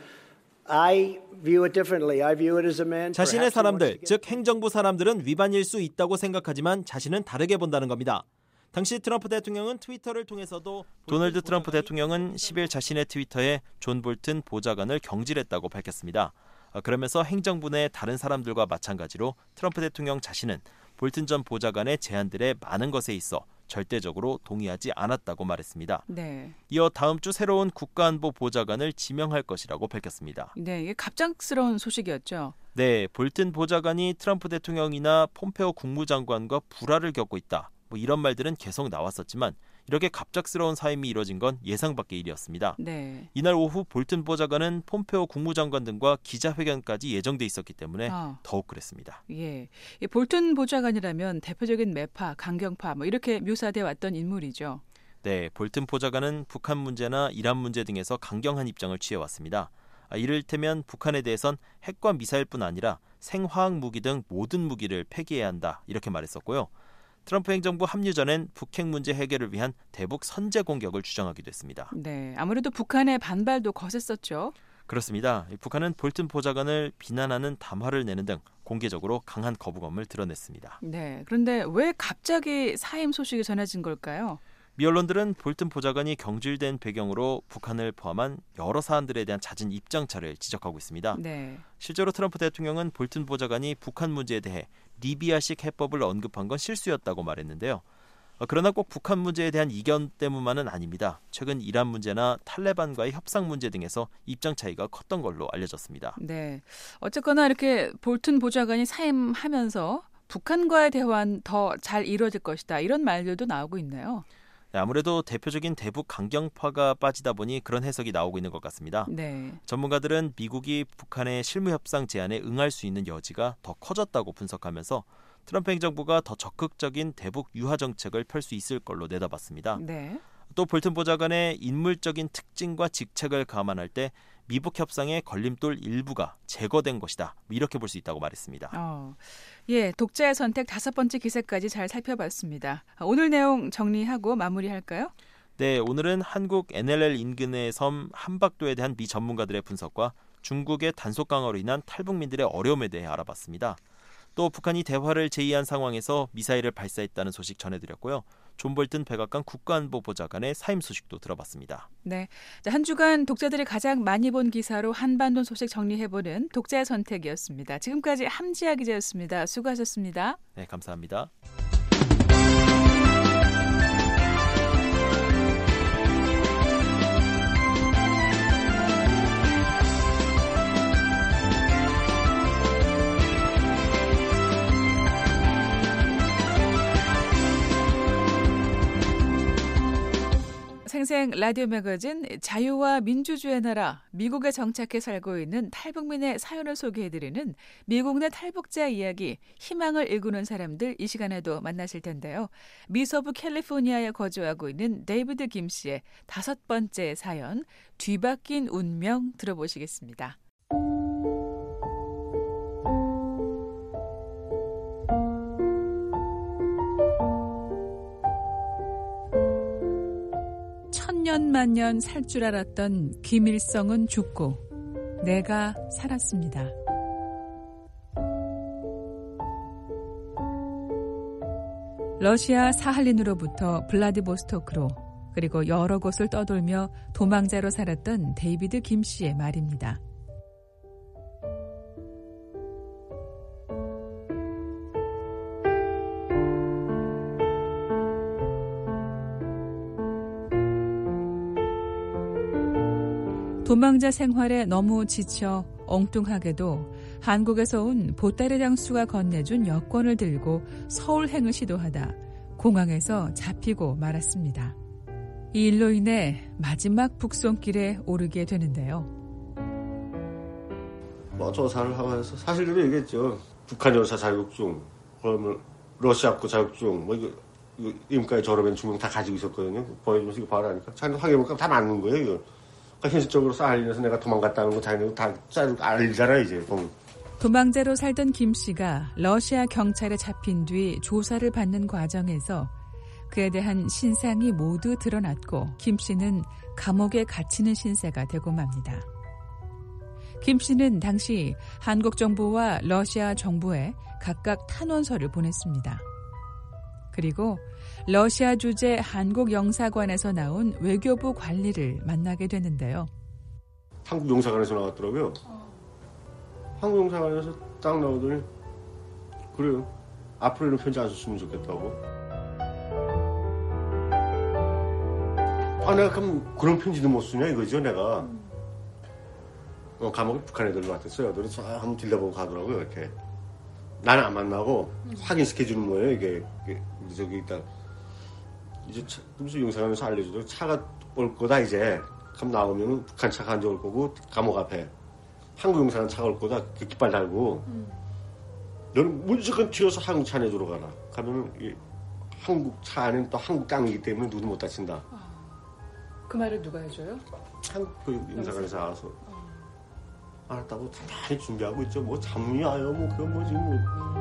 I view it differently. I view it as a man. 자신의 사람들, 즉 행정부 사람들은 위반일 수 있다고 생각하지만 자신은 다르게 본다는 겁니다. 당시 트럼프 대통령은 트위터를 통해서도 도널드 트럼프 대통령은 십일 자신의 트위터에 존 볼튼 보좌관을 경질했다고 밝혔습니다. 그러면서 행정부 내 다른 사람들과 마찬가지로 트럼프 대통령 자신은 볼튼 전 보좌관의 제안들의 많은 것에 있어 절대적으로 동의하지 않았다고 말했습니다. 네. 이어 다음 주 새로운 국가안보 보좌관을 지명할 것이라고 밝혔습니다. 네, 이게 갑작스러운 소식이었죠. 네, 볼튼 보좌관이 트럼프 대통령이나 폼페오 국무장관과 불화를 겪고 있다. 뭐 이런 말들은 계속 나왔었지만 이렇게 갑작스러운 사임이 이뤄진 건 예상 밖의 일이었습니다. 네. 이날 오후 볼튼 보좌관은 폼페오 국무장관 등과 기자회견까지 예정돼 있었기 때문에 아. 더욱 그랬습니다. 예, 이 볼튼 보좌관이라면 대표적인 매파, 강경파 뭐 이렇게 묘사돼 왔던 인물이죠. 네, 볼튼 보좌관은 북한 문제나 이란 문제 등에서 강경한 입장을 취해왔습니다. 아, 이를테면 북한에 대해선 핵과 미사일뿐 아니라 생화학 무기 등 모든 무기를 폐기해야 한다 이렇게 말했었고요. 트럼프 행정부 합류 전엔 북핵 문제 해결을 위한 대북 선제 공격을 주장하기도 했습니다. 네, 아무래도 북한의 반발도 거셌었죠. 그렇습니다. 북한은 볼튼 보좌관을 비난하는 담화를 내는 등 공개적으로 강한 거부감을 드러냈습니다. 네, 그런데 왜 갑자기 사임 소식이 전해진 걸까요? 미 언론들은 볼튼 보좌관이 경질된 배경으로 북한을 포함한 여러 사안들에 대한 잦은 입장차를 지적하고 있습니다. 네. 실제로 트럼프 대통령은 볼튼 보좌관이 북한 문제에 대해 리비아식 해법을 언급한 건 실수였다고 말했는데요. 그러나 꼭 북한 문제에 대한 이견 때문만은 아닙니다. 최근 이란 문제나 탈레반과의 협상 문제 등에서 입장 차이가 컸던 걸로 알려졌습니다. 네, 어쨌거나 이렇게 볼튼 보좌관이 사임하면서 북한과의 대화는 더 잘 이루어질 것이다. 이런 말들도 나오고 있네요. 네, 아무래도 대표적인 대북 강경파가 빠지다 보니 그런 해석이 나오고 있는 것 같습니다. 네. 전문가들은 미국이 북한의 실무협상 제안에 응할 수 있는 여지가 더 커졌다고 분석하면서 트럼프 행정부가 더 적극적인 대북 유화 정책을 펼 수 있을 걸로 내다봤습니다. 네. 또 볼튼 보좌관의 인물적인 특징과 직책을 감안할 때 미북 협상의 걸림돌 일부가 제거된 것이다. 이렇게 볼 수 있다고 말했습니다. 어, 예, 독자의 선택 다섯 번째 기사까지 잘 살펴봤습니다. 오늘 내용 정리하고 마무리할까요? 네, 오늘은 한국 엔엘엘 인근의 섬 함박도에 대한 미 전문가들의 분석과 중국의 단속 강화로 인한 탈북민들의 어려움에 대해 알아봤습니다. 또 북한이 대화를 제의한 상황에서 미사일을 발사했다는 소식 전해드렸고요. 존 볼튼 백악관 국가안보 보좌관의 사임 소식도 들어봤습니다. 네, 자, 한 주간 독자들이 가장 많이 본 기사로 한반도 소식 정리해보는 독자의 선택이었습니다. 지금까지 함지아 기자였습니다. 수고하셨습니다. 네, 감사합니다. 생생 라디오 매거진 자유와 민주주의 나라 미국에 정착해 살고 있는 탈북민의 사연을 소개해드리는 미국 내 탈북자 이야기 희망을 일구는 사람들 이 시간에도 만나실 텐데요. 미서부 캘리포니아에 거주하고 있는 데이비드 김 씨의 다섯 번째 사연 뒤바뀐 운명 들어보시겠습니다. 천년만년 살 줄 알았던 김일성은 죽고 내가 살았습니다. 러시아 사할린으로부터 블라디보스토크로 그리고 여러 곳을 떠돌며 도망자로 살았던 데이비드 김 씨의 말입니다. 도망자 생활에 너무 지쳐 엉뚱하게도 한국에서 온 보따리 장수가 건네준 여권을 들고 서울행을 시도하다 공항에서 잡히고 말았습니다. 이 일로 인해 마지막 북송길에 오르게 되는데요. 뭐 조사를 하고 해서 사실대로 얘기했죠. 북한 열사 자격증, 그러면 러시아거 자격증, 뭐 이거, 이거 임까지 졸업한 증명 다 가지고 있었거든요. 보여주면서 이거 봐라 하니까 자기도 확인해보니까 다 맞는 거예요. 이거. 그러니까 현실적으로 쌓아내서 내가 도망갔다는 거 자기도 다 알잖아요 이제. 보면. 도망자로 살던 김 씨가 러시아 경찰에 잡힌 뒤 조사를 받는 과정에서 그에 대한 신상이 모두 드러났고 김 씨는 감옥에 갇히는 신세가 되고 맙니다. 김 씨는 당시 한국 정부와 러시아 정부에 각각 탄원서를 보냈습니다. 그리고 러시아 주재 한국 영사관에서 나온 외교부 관리를 만나게 되는데요. 한국 영사관에서 나왔더라고요. 한국 영사관에서 딱 나오더니 그래요. 앞으로 이런 편지 안 썼으면 좋겠다고. 아 내가 그럼 그런 편지도 못 쓰냐 이거죠 내가. 어, 감옥에 북한 애들 왔댔어요. 애들이 쫙 한번 들려보고 가더라고요 이렇게. 나는 안 만나고 음. 확인시켜주는 거예요 이게. 이게 저기 있다. 이제 차, 무슨 영사관에서 알려주더라고. 차가 올 거다 이제. 그럼 나오면 북한 차가 안 올 거고 감옥 앞에. 한국 영사관 차가 올 거다. 그 깃발 달고. 음. 너는 무조건 튀어서 한국 차 내주러 가라. 가면은 이 한국 차 안에는 또 한국 땅이기 때문에 누구도 못 다친다. 아, 그 말을 누가 해줘요? 한국 그 영사관에서 와서. 어. 알았다고 다 많이 준비하고 있죠. 뭐 잠이야요. 뭐 그건 뭐지 뭐.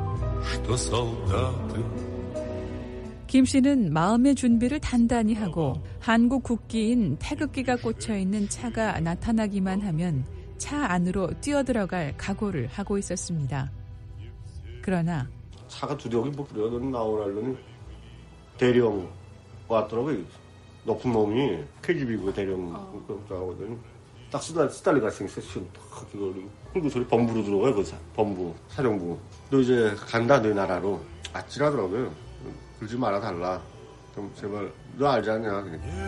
김 씨는 마음의 준비를 단단히 하고 한국 국기인 태극기가 꽂혀있는 차가 나타나기만 하면 차 안으로 뛰어들어갈 각오를 하고 있었습니다. 그러나 차가 두 대역이 뭐 그러더니 나오라더니 대령 왔더라고요. 높은 놈이 케이지비고 대령 나오더니 어. 딱 쓰달, 쓰달리가 생겼어. 그리고 저리 범부로 들어가요. 그 범부, 사령부. 너 이제 간다 너 나라로. 아찔하더라고요. 그러지 말아달라. 좀 제발 너 알지 않냐.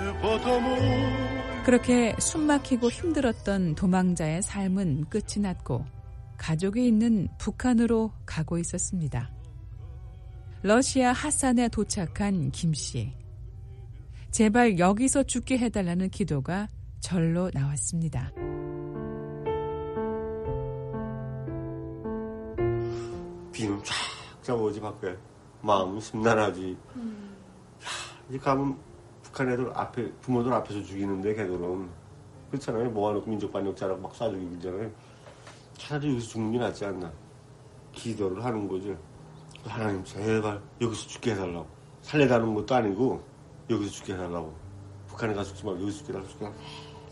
그렇게 숨막히고 힘들었던 도망자의 삶은 끝이 났고 가족이 있는 북한으로 가고 있었습니다. 러시아 하산에 도착한 김 씨. 제발 여기서 죽게 해달라는 기도가 절로 나왔습니다. 비는 쫙 잡아오지 밖에. 마음은 심란하지. 음. 야, 이제 가면 북한 애들 앞에 부모들 앞에서 죽이는데 걔들은 그렇잖아요. 모아놓고 민족반역자라고 막 쏴 죽이잖아요. 차라리 여기서 죽는 게 낫지 않나. 기도를 하는 거죠. 하나님 제발 여기서 죽게 해달라고. 살려다는 것도 아니고 여기서 죽게 해달라고. 북한에 가서 죽지 말고 여기서 죽게 해달라고. 죽게 해달라고.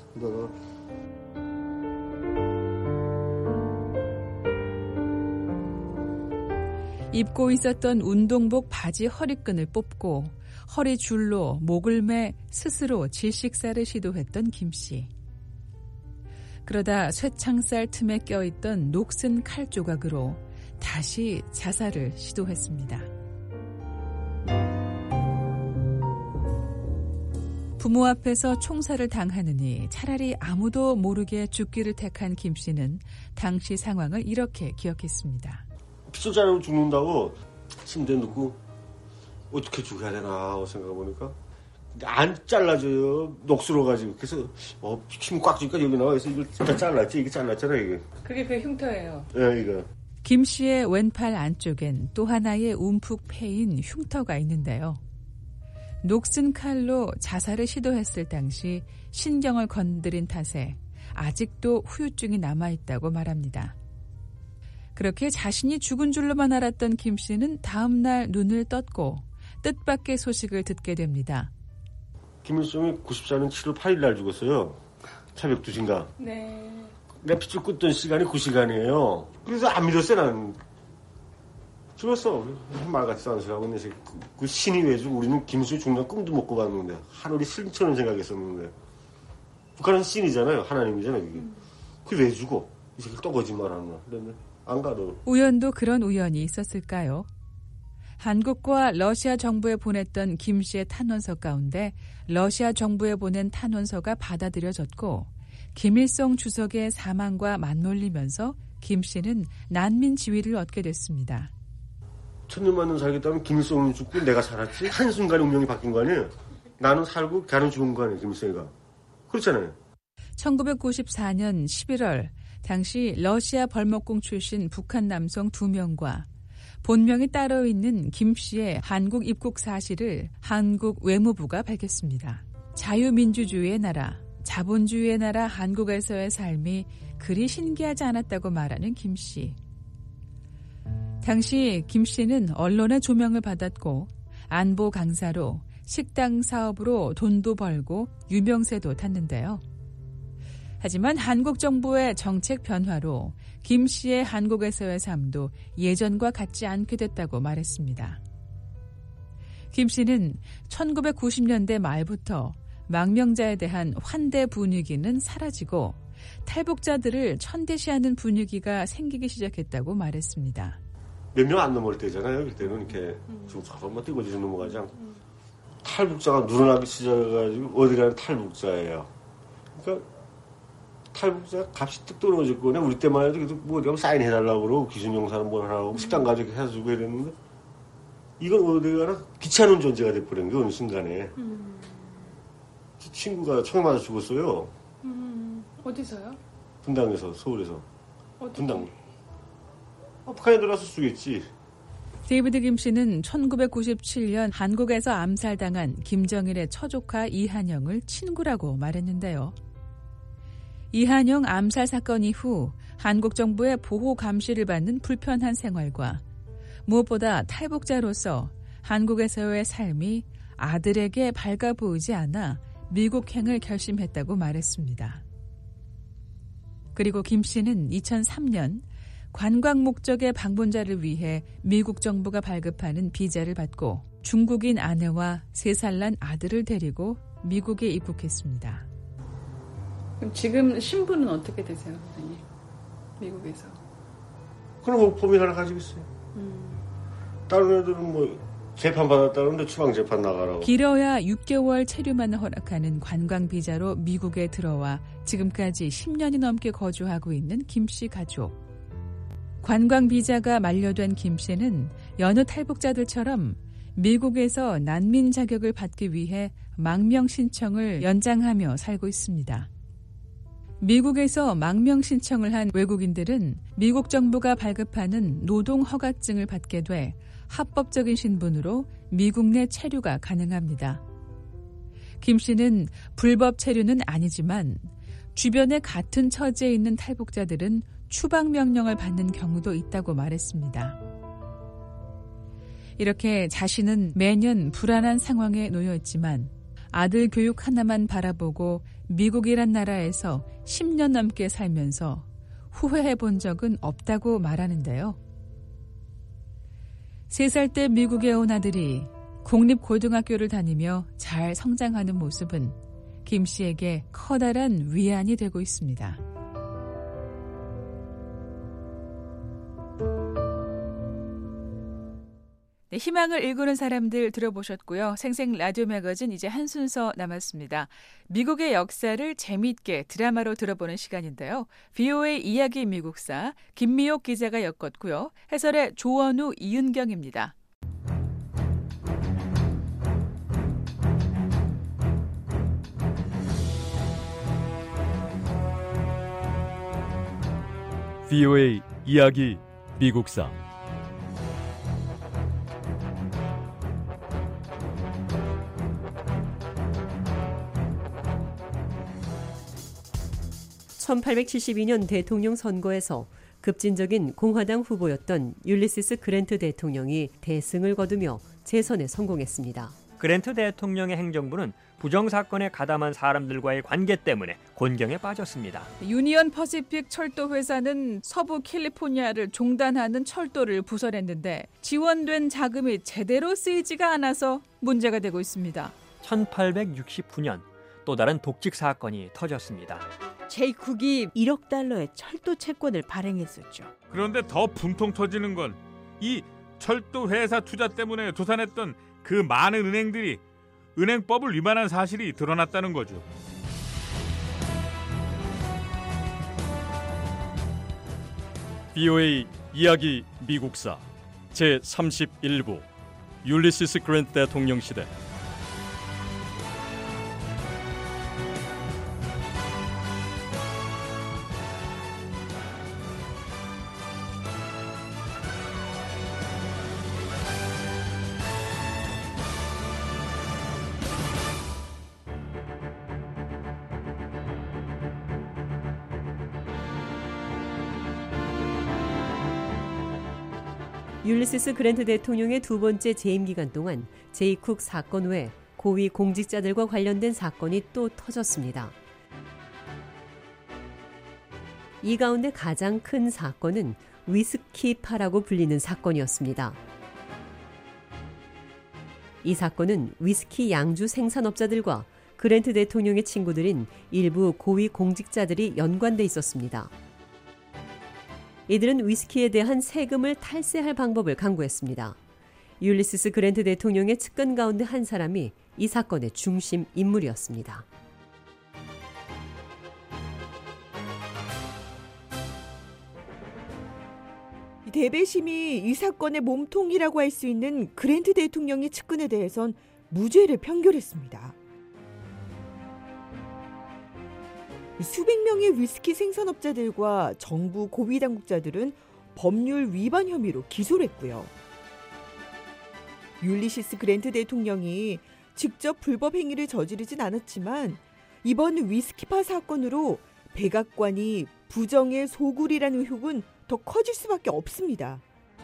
입고 있었던 운동복 바지 허리끈을 뽑고 허리 줄로 목을 매 스스로 질식사를 시도했던 김 씨. 그러다 쇠창살 틈에 껴있던 녹슨 칼 조각으로 다시 자살을 시도했습니다. 부모 앞에서 총살을 당하느니 차라리 아무도 모르게 죽기를 택한 김 씨는 당시 상황을 이렇게 기억했습니다. 피소자로 죽는다고 침대에 넣고 어떻게 죽여야 되나 생각해보니까 안 잘라져요. 녹슬어가지고. 그래서 어, 힘 꽉 주니까 여기 나와서 이걸 다 잘랐지. 이게 잘랐잖아 이게. 그게 그 흉터예요. 네, 이거. 김 씨의 왼팔 안쪽엔 또 하나의 움푹 패인 흉터가 있는데요. 녹슨 칼로 자살을 시도했을 당시 신경을 건드린 탓에 아직도 후유증이 남아있다고 말합니다. 그렇게 자신이 죽은 줄로만 알았던 김 씨는 다음 날 눈을 떴고 뜻밖의 소식을 듣게 됩니다. 김일성이 구십사 년 칠월 팔일 날 죽었어요. 새벽 두 시인가. 네. 내 핏줄 꽂던 시간이 그 시간이에요. 그래서 안 믿었어요, 나는. 죽었어. 말 같지도 않은 소리하고. 그, 그 신이 왜 죽고 우리는 김일성이 죽는 꿈도 못 꿔봤는데. 하늘이 슬처럼 생각했었는데. 북한은 신이잖아요. 하나님이잖아요, 그게. 음. 그게 왜 죽어? 이 새끼 또 거짓말하는 거야. 그랬네. 안 가도. 우연도 그런 우연이 있었을까요? 한국과 러시아 정부에 보냈던 김 씨의 탄원서 가운데 러시아 정부에 보낸 탄원서가 받아들여졌고 김일성 주석의 사망과 맞물리면서 김 씨는 난민 지위를 얻게 됐습니다. 천년만 년 살겠다면 김일성은 죽고 내가 살았지? 한순간에 운명이 바뀐 거 아니에요? 나는 살고 걔는 죽은 거 아니에요, 김일성이가. 그렇잖아요. 천구백구십사 년 십일월 당시 러시아 벌목공 출신 북한 남성 두 명과 본명이 따로 있는 김 씨의 한국 입국 사실을 한국 외무부가 밝혔습니다. 자유민주주의의 나라, 자본주의의 나라 한국에서의 삶이 그리 신기하지 않았다고 말하는 김 씨. 당시 김 씨는 언론의 조명을 받았고 안보 강사로 식당 사업으로 돈도 벌고 유명세도 탔는데요. 하지만 한국 정부의 정책 변화로 김 씨의 한국에서의 삶도 예전과 같지 않게 됐다고 말했습니다. 김 씨는 천구백구십 년대 말부터 망명자에 대한 환대 분위기는 사라지고 탈북자들을 천대시하는 분위기가 생기기 시작했다고 말했습니다. 몇 명 안 넘을 때잖아요. 그때는 이렇게 지금 저런만 띄고지고 넘어가지 않고 탈북자가 늘어나기 시작해가지고 어디 가는 탈북자예요. 그러니까 탈북자 값이 뚝 떨어질 거네. 우리 때만 해도 뭐 어디 가면 사인해달라고 그러고 기준용사는 뭘 하라고 음. 식당 가지고 해주고 이랬는데 이건 어디 가나 귀찮은 존재가 돼버린 게 어느 순간에. 음. 친구가 총에 맞아 죽었어요. 음. 어디서요? 분당에서, 서울에서. 어떻게? 분당. 어, 북한에 들어와서 죽였지. 데이비드 김 씨는 천구백구십칠 년 한국에서 암살당한 김정일의 처조카 이한영을 친구라고 말했는데요. 이한영 암살 사건 이후 한국 정부의 보호 감시를 받는 불편한 생활과 무엇보다 탈북자로서 한국에서의 삶이 아들에게 밝아 보이지 않아 미국행을 결심했다고 말했습니다. 그리고 김 씨는 이천삼 년 관광 목적의 방문자를 위해 미국 정부가 발급하는 비자를 받고 중국인 아내와 세 살 난 아들을 데리고 미국에 입국했습니다. 그럼 지금 신분은 어떻게 되세요, 선생님? 미국에서? 그럼 뭐 법인 하나 가지고 있어요. 음. 다른 애들은 뭐 재판 받았다는데 추방 재판 나가라고. 길어야 육 개월 체류만을 허락하는 관광 비자로 미국에 들어와 지금까지 십 년이 넘게 거주하고 있는 김 씨 가족. 관광 비자가 만료된 김 씨는 여느 탈북자들처럼 미국에서 난민 자격을 받기 위해 망명 신청을 연장하며 살고 있습니다. 미국에서 망명 신청을 한 외국인들은 미국 정부가 발급하는 노동 허가증을 받게 돼 합법적인 신분으로 미국 내 체류가 가능합니다. 김 씨는 불법 체류는 아니지만 주변에 같은 처지에 있는 탈북자들은 추방 명령을 받는 경우도 있다고 말했습니다. 이렇게 자신은 매년 불안한 상황에 놓여 있지만 아들 교육 하나만 바라보고 미국이란 나라에서 십 년 넘게 살면서 후회해 본 적은 없다고 말하는데요. 세 살 때 미국에 온 아들이 공립고등학교를 다니며 잘 성장하는 모습은 김 씨에게 커다란 위안이 되고 있습니다. 네, 희망을 일구는 사람들 들어보셨고요. 생생 라디오 매거진 이제 한 순서 남았습니다. 미국의 역사를 재미있게 드라마로 들어보는 시간인데요. 브이오에이 이야기 미국사 김미옥 기자가 엮었고요. 해설의 조원우, 이은경입니다. 브이오에이 이야기 미국사 천팔백칠십이 년 대통령 선거에서 급진적인 공화당 후보였던 율리시스 그랜트 대통령이 대승을 거두며 재선에 성공했습니다. 그랜트 대통령의 행정부는 부정사건에 가담한 사람들과의 관계 때문에 곤경에 빠졌습니다. 유니언 퍼시픽 철도 회사는 서부 캘리포니아를 종단하는 철도를 부설했는데 지원된 자금이 제대로 쓰이지가 않아서 문제가 되고 있습니다. 천팔백육십구 년 또 다른 독직 사건이 터졌습니다. 제이쿡이 일억 달러의 철도 채권을 발행했었죠. 그런데 더 분통 터지는 건 이 철도 회사 투자 때문에 도산했던 그 많은 은행들이 은행법을 위반한 사실이 드러났다는 거죠. 비오에이 이야기 미국사 제삼십일 부 율리시스 그랜트 대통령 시대. 율리시스 그랜트 대통령의 두 번째 재임 기간 동안 제이 쿡 사건 외에 고위 공직자들과 관련된 사건이 또 터졌습니다. 이 가운데 가장 큰 사건은 위스키파라고 불리는 사건이었습니다. 이 사건은 위스키 양주 생산업자들과 그랜트 대통령의 친구들인 일부 고위 공직자들이 연관돼 있었습니다. 이들은 위스키에 대한 세금을 탈세할 방법을 강구했습니다. 율리시스 그랜트 대통령의 측근 가운데 한 사람이 이 사건의 중심 인물이었습니다. 대배심이 이 사건의 몸통이라고 할 수 있는 그랜트 대통령의 측근에 대해선 무죄를 판결했습니다. 수백 명의 위스키 생산업자들과 정부 고위 당국자들은 법률 위반 혐의로 기소를 했고요. 율리시스 그랜트 대통령이 직접 불법 행위를 저지르진 않았지만 이번 위스키파 사건으로 백악관이 부정의 소굴이라는 의혹은 더 커질 수밖에 없습니다.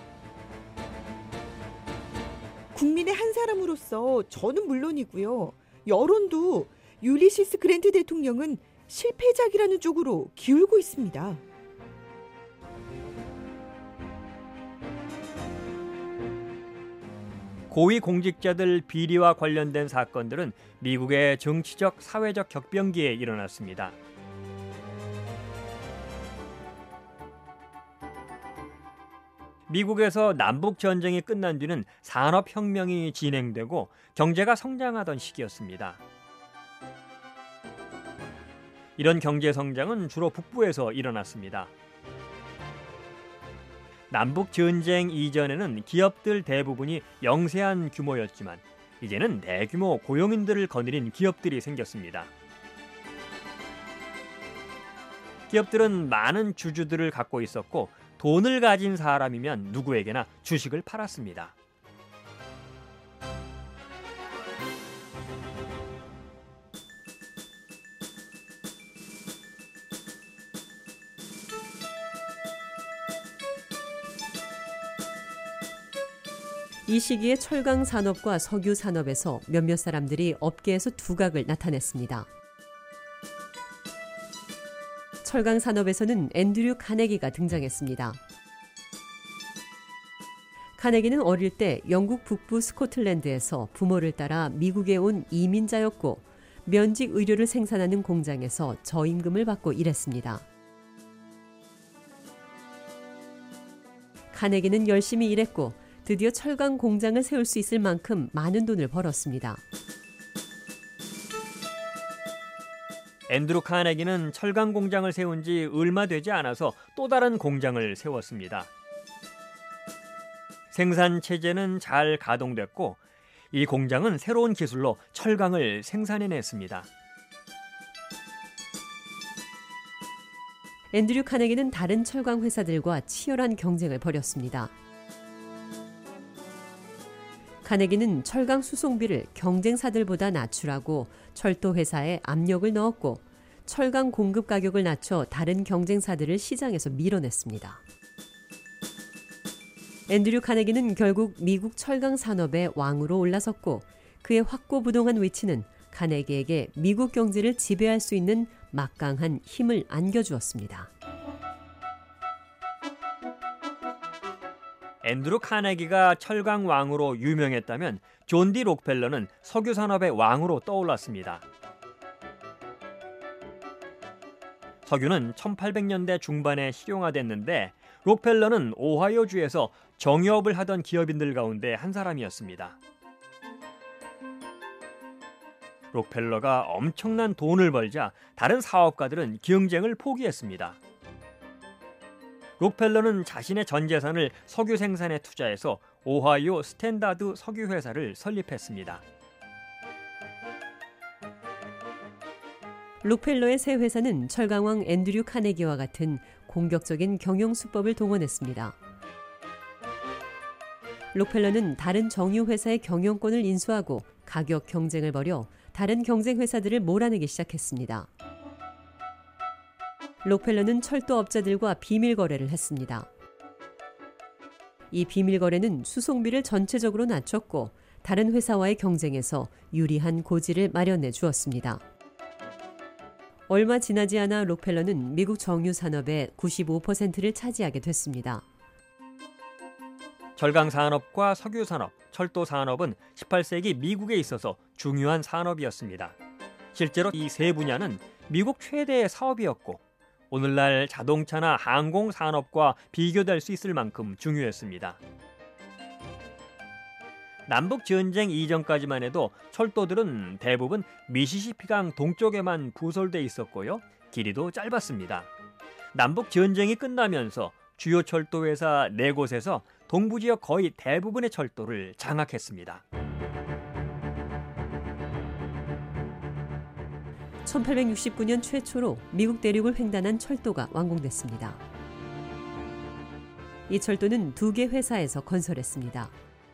국민의 한 사람으로서 저는 물론이고요. 여론도 율리시스 그랜트 대통령은 실패작이라는 쪽으로 기울고 있습니다. 고위 공직자들 비리와 관련된 사건들은 미국의 정치적, 사회적 격변기에 일어났습니다. 미국에서 남북 전쟁이 끝난 뒤는 산업혁명이 진행되고 경제가 성장하던 시기였습니다. 이런 경제 성장은 주로 북부에서 일어났습니다. 남북 전쟁 이전에는 기업들 대부분이 영세한 규모였지만 이제는 대규모 고용인들을 거느린 기업들이 생겼습니다. 기업들은 많은 주주들을 갖고 있었고 돈을 가진 사람이면 누구에게나 주식을 팔았습니다. 이 시기에 철강 산업과 석유 산업에서 몇몇 사람들이 업계에서 두각을 나타냈습니다. 철강 산업에서는 앤드류 카네기가 등장했습니다. 카네기는 어릴 때 영국 북부 스코틀랜드에서 부모를 따라 미국에 온 이민자였고 면직 의료를 생산하는 공장에서 저임금을 받고 일했습니다. 카네기는 열심히 일했고 드디어 철강 공장을 세울 수 있을 만큼 많은 돈을 벌었습니다. 앤드루 카네기는 철강 공장을 세운 지 얼마 되지 않아서 또 다른 공장을 세웠습니다. 생산 체제는 잘 가동됐고 이 공장은 새로운 기술로 철강을 생산해냈습니다. 앤드류 카네기는 다른 철강 회사들과 치열한 경쟁을 벌였습니다. 카네기는 철강 수송비를 경쟁사들보다 낮추라고 철도 회사에 압력을 넣었고 철강 공급 가격을 낮춰 다른 경쟁사들을 시장에서 밀어냈습니다. 앤드류 카네기는 결국 미국 철강 산업의 왕으로 올라섰고 그의 확고부동한 위치는 카네기에게 미국 경제를 지배할 수 있는 막강한 힘을 안겨주었습니다. 앤드루 카네기가 철강 왕으로 유명했다면 존 디 록펠러는 석유 산업의 왕으로 떠올랐습니다. 석유는 천팔백 년대 중반에 실용화됐는데 록펠러는 오하이오주에서 정유업을 하던 기업인들 가운데 한 사람이었습니다. 록펠러가 엄청난 돈을 벌자 다른 사업가들은 경쟁을 포기했습니다. 록펠러는 자신의 전 재산을 석유 생산에 투자해서 오하이오 스탠다드 석유 회사를 설립했습니다. 록펠러의 새 회사는 철강왕 앤드류 카네기와 같은 공격적인 경영 수법을 동원했습니다. 록펠러는 다른 정유 회사의 경영권을 인수하고 가격 경쟁을 벌여 다른 경쟁 회사들을 몰아내기 시작했습니다. 록펠러는 철도업자들과 비밀 거래를 했습니다. 이 비밀 거래는 수송비를 전체적으로 낮췄고 다른 회사와의 경쟁에서 유리한 고지를 마련해 주었습니다. 얼마 지나지 않아 록펠러는 미국 정유 산업의 구십오 퍼센트를 차지하게 됐습니다. 철강 산업과 석유 산업, 철도 산업은 십팔 세기 미국에 있어서 중요한 산업이었습니다. 실제로 이 세 분야는 미국 최대의 사업이었고 오늘날 자동차나 항공 산업과 비교될 수 있을 만큼 중요했습니다. 남북 전쟁 이전까지만 해도 철도들은 대부분 미시시피강 동쪽에만 부설돼 있었고요. 길이도 짧았습니다. 남북 전쟁이 끝나면서 주요 철도 회사 네 곳에서 동부 지역 거의 대부분의 철도를 장악했습니다. 천팔백육십구 년 최초로 미국 대륙을 횡단한 철도가 완공됐습니다. 이 철도는 두 개 회사에서 건설했습니다.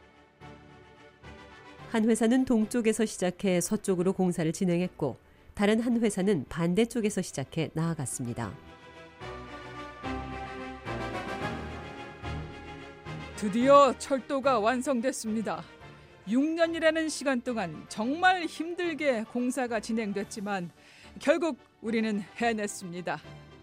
한 회사는 동쪽에서 시작해 서쪽으로 공사를 진행했고 다른 한 회사는 반대쪽에서 시작해 나아갔습니다. 드디어 철도가 완성됐습니다. 육 년이라는 시간 동안 정말 힘들게 공사가 진행됐지만 결국 우리는 해냈습니다.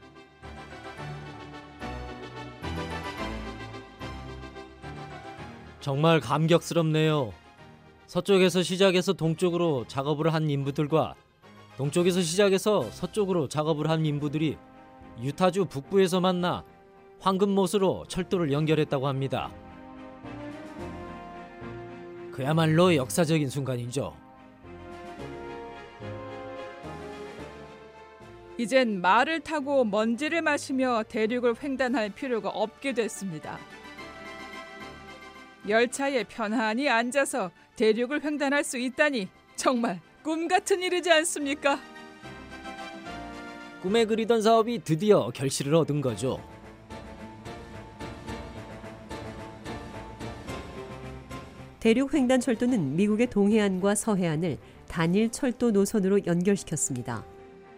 정말 감격스럽네요. 서쪽에서 시작해서 동쪽으로 작업을 한 인부들과 동쪽에서 시작해서 서쪽으로 작업을 한 인부들이 유타주 북부에서 만나 황금못으로 철도를 연결했다고 합니다. 그야말로 역사적인 순간이죠. 이젠 말을 타고 먼지를 마시며 대륙을 횡단할 필요가 없게 됐습니다. 열차에 편안히 앉아서 대륙을 횡단할 수 있다니 정말 꿈 같은 일이지 않습니까? 꿈에 그리던 사업이 드디어 결실을 얻은 거죠. 대륙 횡단 철도는 미국의 동해안과 서해안을 단일 철도 노선으로 연결시켰습니다.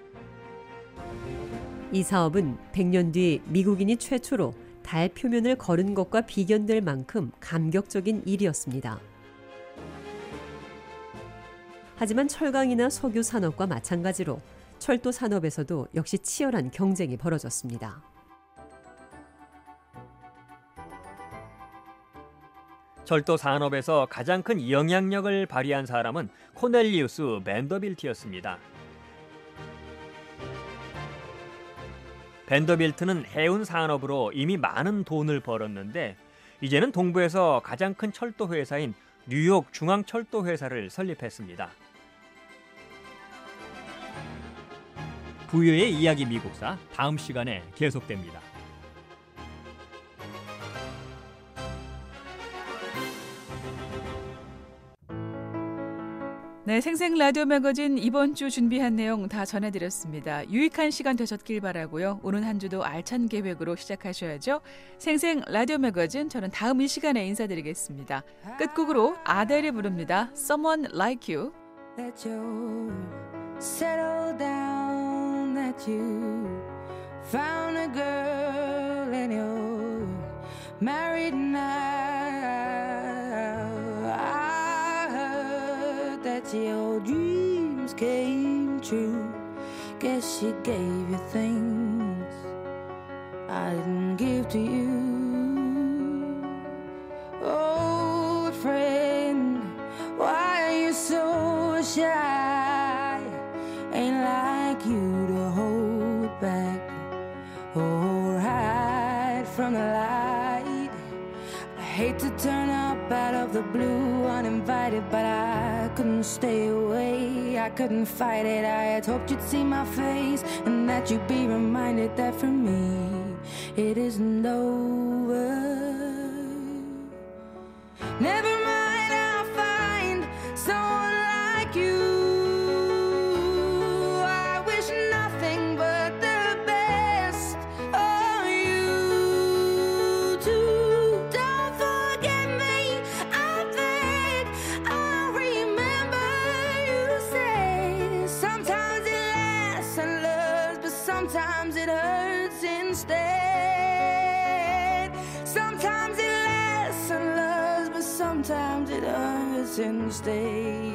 이 사업은 백 년 뒤 미국인이 최초로 달 표면을 걸은 것과 비견될 만큼 감격적인 일이었습니다. 하지만 철강이나 석유 산업과 마찬가지로 철도 산업에서도 역시 치열한 경쟁이 벌어졌습니다. 철도 산업에서 가장 큰 영향력을 발휘한 사람은 코넬리우스 벤더빌트였습니다. 벤더빌트는 해운 산업으로 이미 많은 돈을 벌었는데 이제는 동부에서 가장 큰 철도 회사인 뉴욕 중앙철도 회사를 설립했습니다. 부유의 이야기 미국사 다음 시간에 계속됩니다. 네, 생생 라디오 매거진 이번 주 준비한 내용 다 전해드렸습니다. 유익한 시간 되셨길 바라고요. 오는 한 주도 알찬 계획으로 시작하셔야죠. 생생 라디오 매거진 저는 다음 이 시간에 인사드리겠습니다. 끝곡으로 아델이 부릅니다. Someone Like You. That you settle down, that you found a girl and you're married now. I heard that your dreams came true. Guess she gave you things I didn't give to you. Old friend, why are you so shy? Ain't like you to hold back or hide from the light. I hate to turn up out of the blue uninvited, but I couldn't stay away. I couldn't fight it. I had hoped you'd see my face and that you'd be reminded that for me it isn't over. Never mind, I'll find someone like you. I wish nothing but the best for you too. Don't forget me, I beg. I remember you say sometimes it lasts and loves, but sometimes it hurts instead. Sometimes it lasts and loves, but sometimes it hurts instead.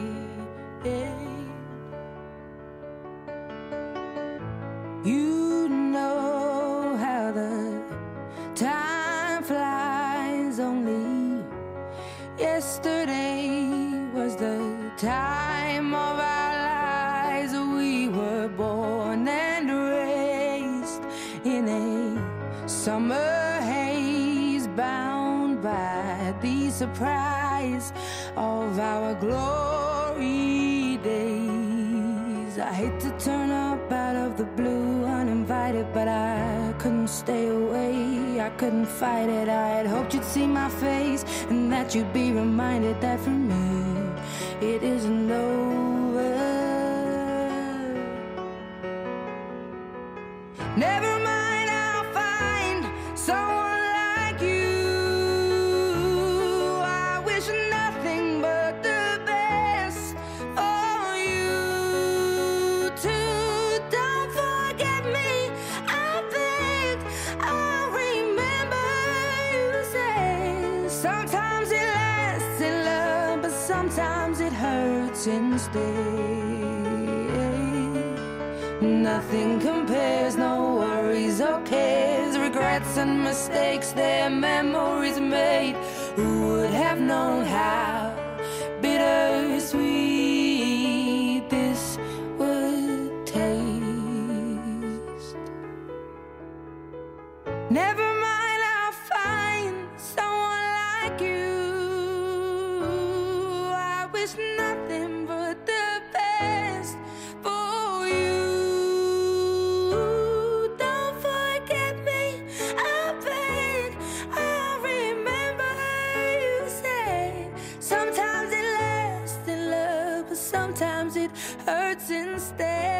You know how the time flies. Only yesterday was the time of our lives. We were born and raised in a summer haze, bound by the surprise of our glory days. I hate to turn up out of the blue uninvited, but I couldn't stay away. I couldn't fight it. I had hoped you'd see my face and that you'd be reminded that for me it isn't over. Never mind, I'll find someone like you. I wish nothing but the best for you too. Don't forget me, I beg. I remember you say sometimes it lasts in love, but sometimes it hurts instead. Nothing compares, no worries or cares, regrets and mistakes, their memories made. Who would have known how bittersweet this would taste? Never mind, I'll find someone like you. I wish nothing but the best for you. Don't forget me, I beg. I remember you said sometimes it lasts in love, but sometimes it hurts instead.